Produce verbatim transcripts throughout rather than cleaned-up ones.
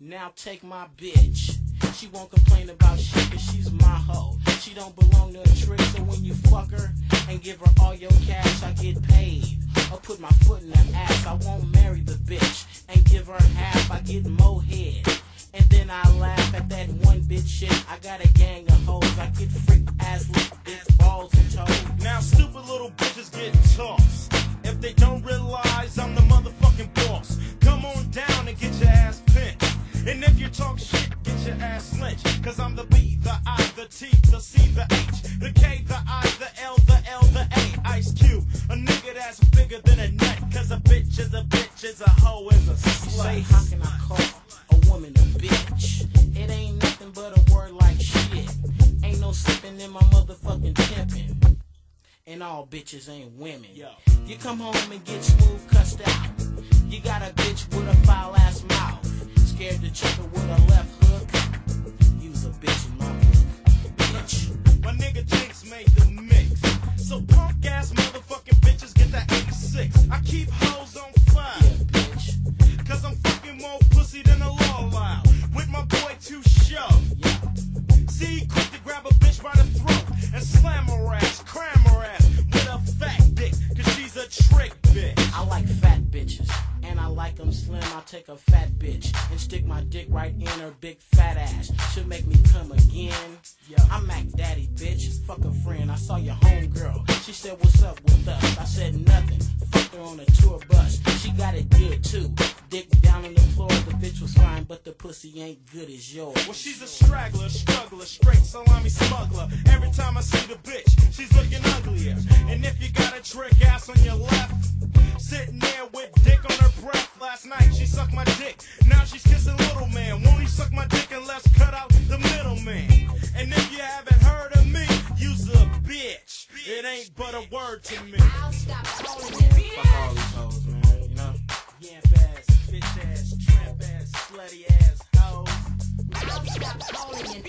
Now take my bitch. She won't complain about shit cause she's my hoe. She don't belong to a trick, so when you fuck her and give her all your cash, I get paid. Or put my foot in her ass, I won't marry the bitch and give her half, I get more head. And then I laugh at that one bitch shit. I got a gang of hoes, I get freak ass little bitch balls and toes. Now stupid little bitches get tossed if they don't realize I'm the motherfucking boss. Come on down and get your ass pinched. And if you talk shit, get your ass lynched. Cause I'm the B, the I, the T, the C, the H, the K, the I, the L, the L, the A. Ice Cube, a nigga that's bigger than a nut. Cause a bitch is a bitch, is a hoe, is a slut. You say, how can I call a woman a bitch? It ain't nothing but a word like shit. Ain't no slipping in my motherfucking pimpin'. And all bitches ain't women. Yo. You come home and get smooth cussed out. You got a bitch with a foul ass mouth. Scared to check her with a left hook. Use a bitch in my book, bitch. My nigga Jinx made the mix. So punk ass motherfucking bitches get that eighty-six. I keep hoes on fire. Yeah, bitch. Cause I'm fucking more pussy than a law loud. With my boy Too Shove. Yeah. See, he quick to grab a bitch by the throat and slam her ass, cram her ass with a fat dick. Cause she's a trick bitch. I like fat bitches. And I like them slim, I'll take a fat bitch and stick my dick right in her big fat ass. She'll make me come again. Yo. I'm Mac Daddy, bitch. Fuck a friend. I saw your homegirl. She said, what's up with us? I said, nothing. Fucked her on a tour bus. She got it good, too. Dick down on the floor. The bitch was fine, but the pussy ain't good as yours. Well, she's a straggler, struggler, straight salami smuggler. Every time I see the bitch, she's looking uglier. And if you got a trick ass on your left, sitting there with dick on her breath. Last night she sucked my dick, now she's kissing little man. Won't he suck my dick and let's cut out the middleman? And if you haven't heard of me, you's a bitch. It ain't but a word to me. I'll stop calling Man, you. fuck all these hoes, man, you know? Yamp ass, bitch ass, tramp ass, slutty ass hoes. I'll stop calling you.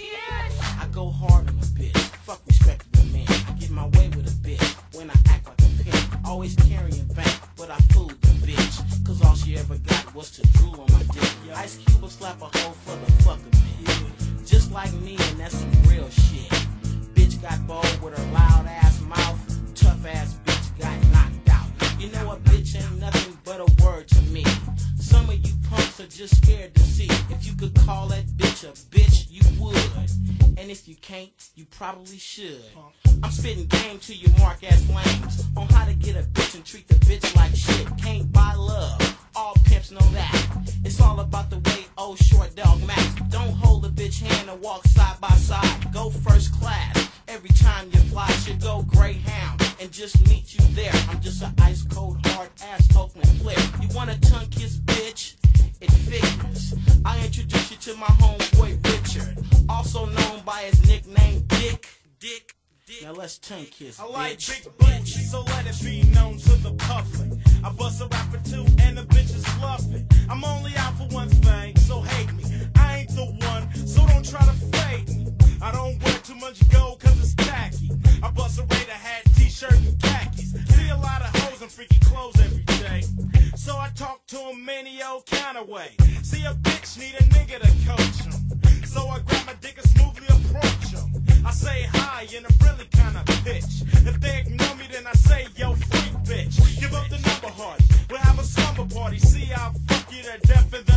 I go hard on a bitch. Fuck respectable men. I get my way with a bitch when I act like a pimp. Always carrying bank, but I fooled the bitch. Cause all she ever got was to drool on my dick. Ice Cube will slap a hoe for the fuck of me. Just like me, and that's some real shit. Bitch got bold with her loud ass mouth. Tough ass bitch got knocked out. You know a bitch ain't nothing but a word to me. Some of you punks are just scared to see. If you could call that bitch a bitch, you would. And if you can't, you probably should. I'm spitting game to you mark ass lames on how to get a bitch and treat the bitch like shit. Can't buy love, all pimps know that. It's all about the way old short dog Max. Don't hold a bitch hand and walk side by side. Go first class, every time you fly should go Greyhound and just meet you there. I'm just an ice cold hard ass Oakland player. You want a tongue kiss bitch? It figures. I introduce you to my homeboy Richard, also known by his nickname Dick. Dick. Dick. Now let's tongue kiss. I like bitch. big booties, so let it be known to the public. I bust a rapper too, and the bitches love it. I'm only out for one thing, so hate me. I ain't the one, so don't try to fade me. I don't wear too much gold cause it's tacky. I bust a Raider hat, t-shirt, and khakis. See a lot of hoes in freaky clothes every day, so I talk to them any old kind of way. See a bitch need a nigga to coach him, so I grab my dick and smoothly approach him. I say hi in a really kind of pitch. If they ignore me, then I say, yo, freak bitch. Give up the number, hardy. We'll have a slumber party. See, I'll fuck you to death and then